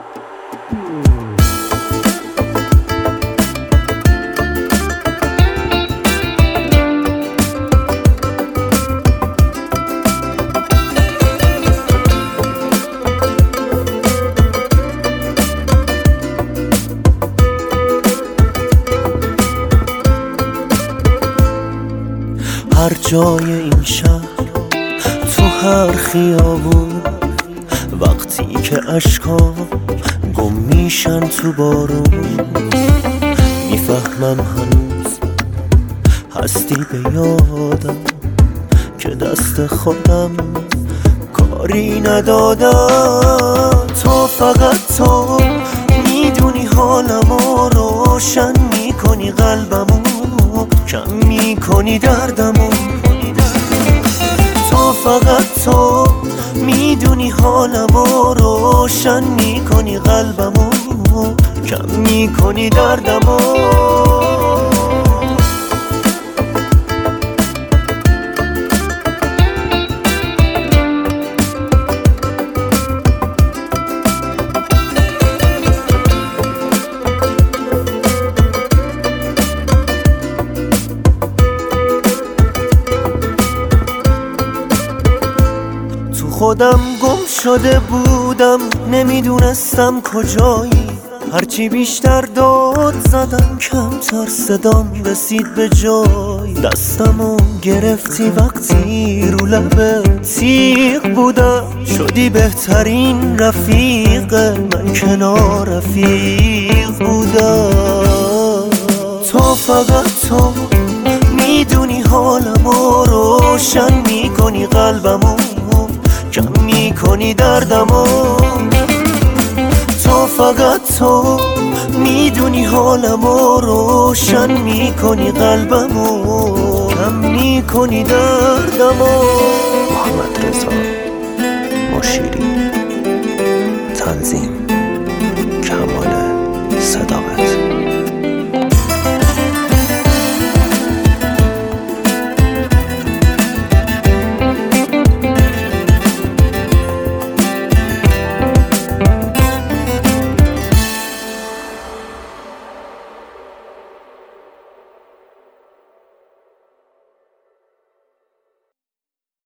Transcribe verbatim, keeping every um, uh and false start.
هر جای این شهر، تو هر خیابون، وقتی که اشکا گم میشن تو بارون، میفهمم هنوز هستی به یادم که دست خودم کاری ندادم. تو فقط تو میدونی حالمو روشن میکنی، قلبمو کم میکنی، دردمو. تو فقط تو میدونی حالمو روشن میکنی، قلبمو کم میکنی، دردمو. خودم گم شده بودم، نمیدونستم کجایی. هرچی بیشتر داد زدم کمتر صدام رسید به جای. دستمو گرفتی وقتی رو لبت تیغ بودم، شدی بهترین رفیق من، کنار رفیق بودم. تو فقط تو میدونی حالمو روشن میکنی، قلبمو کم میکنی، دردمو. تو فقط تو میدونی حالمو روشن میکنی، قلبمو کم میکنی، دردمو. محمد رضا مشیری، تنظیم